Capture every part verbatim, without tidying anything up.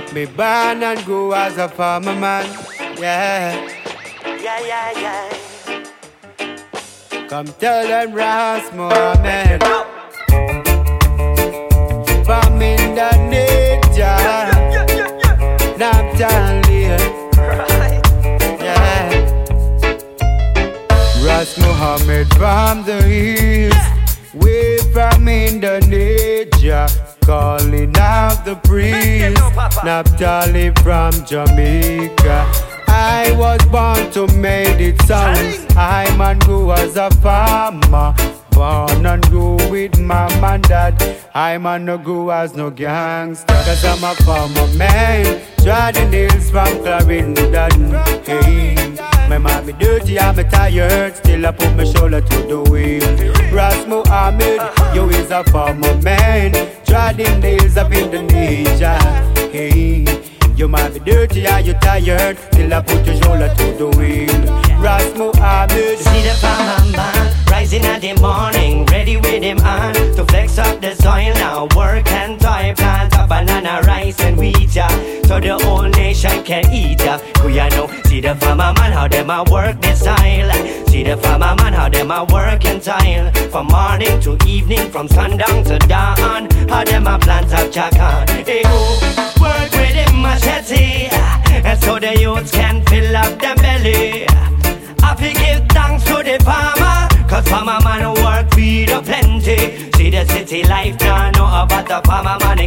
Me born and grow as a farmer man. Yeah. Yeah, yeah, yeah. Come tell them Ras Mohammed. From Indonesia. Naphtali. Yeah. Ras Mohammed from the east. Way from Indonesia. Calling out the priest. Naphtali from Jamaica. I was born to make it sound. I man grew as a farmer. Born and grew with mom and dad. I man no grew as no gangster. Cause I'm a farmer man. Driving nails from Clarendon. Hey, my mommy dirty, I'm tired. Still I put my shoulder to the wheel. Ras Mohammed, yo is a farmer man. Driving nails of Indonesia. Hey, you might be dirty and you tired. Still I put your shoulder to the wheel. Ras Mohammed. See the farmer man rising at the morning, ready with him on to flex up the soil. Now work and toil, plant a banana, rice and wheat, yeah, so the whole nation can eat, yeah. Kuya know, see the farmer man how them a work the soil. See the farmer man how them a work and toil. From morning to evening, from sundown to dawn, how them a plant up jacan. Hey go, work with him machete, and so the youths can fill up their belly. I fi give thanks to the farmer, cause farmer man work feed up plenty. See the city life now know about the farmer man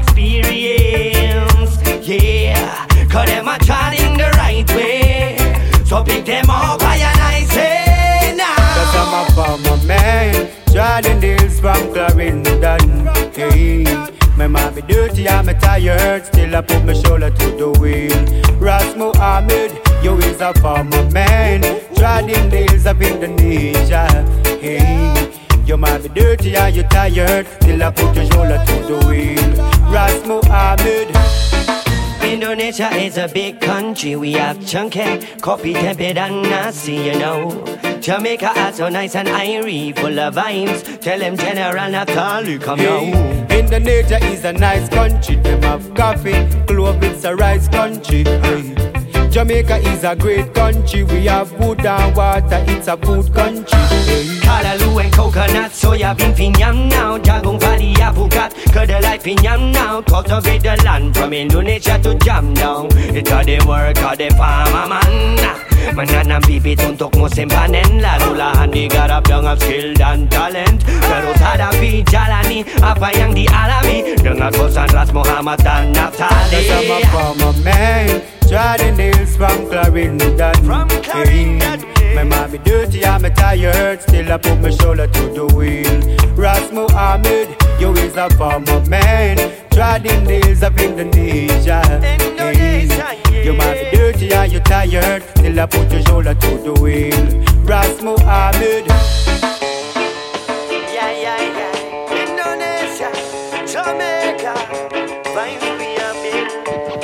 experience. Yeah, cause them a trying the right way. So pick them up high and I say now. Cause I'm a farmer man, driving deals from Clarendon. Hey, my mom be dirty, I'm tired. Still I put my shoulder to the wheel. Ras Mohammed, yo is a farmer man. Driving days of Indonesia. Hey, you might be dirty and you tired. Still I put your shoulder to the wheel. Ras Mohammed. Indonesia is a big country. We have chunky, coffee, tepid and nasty, you know. Jamaica are so nice and airy, full of vibes. Tell them General Naphtali come Hey, now. Indonesia is a nice country. Them have coffee, clove, it's a rice country. Hey. Jamaica is a great country. We have wood and water, it's a food country. Hey. Callaloo and coconut, soya bean pinyam now. Jagung padi apukat, kedelai pinyam now. Cultivate the land from Indonesia to Jam down. It's all the work of the farmer man. Menanam bibit untuk musim panen. Lalu lahan digarap dengan skill dan talent. Terus hadapi jalani apa yang dialami dengan bosan Ras Mohammed dan Naphtali. Cause I'm a farmer man, driving nails from Clarendon. From Clarendon. Hey, my mommy dirty, I'm tired. Still I put my shoulder to the wheel. Ras Mohammed, yo is a farmer man. Driving nails of Indonesia. Indonesia, hey, you might be dirty and you tired. Still I put your shoulder to the wheel. Ras Mohammed. Yeah, yeah, yeah. Indonesia, Jamaica, vibes we are big.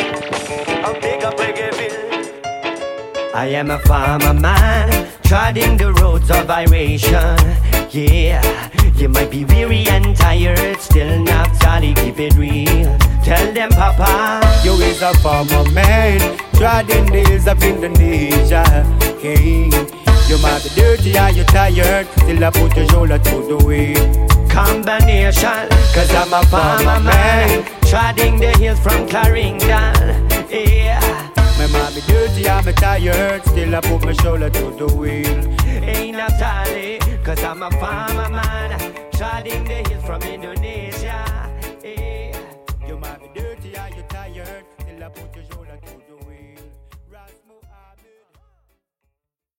A big up reggae. I am a farmer man, treading the roads of iration. Yeah, you might be weary and tired, still Naphtali keep it real. Tell them Papa, yo is a farmer man, driving days of Indonesia. Hey, you might be dirty and you tired, still I put your shoulder to the wheel. Combination, cause I'm a farmer man, treading the hills from Clarendon. Yeah. My mom be dirty, I'm tired. Still I put my shoulder to the wheel. Ain't Naphtali, cause I'm a farmer man, treading the hills from Indonesia. Yeah. You might be dirty and you tired. Still I put your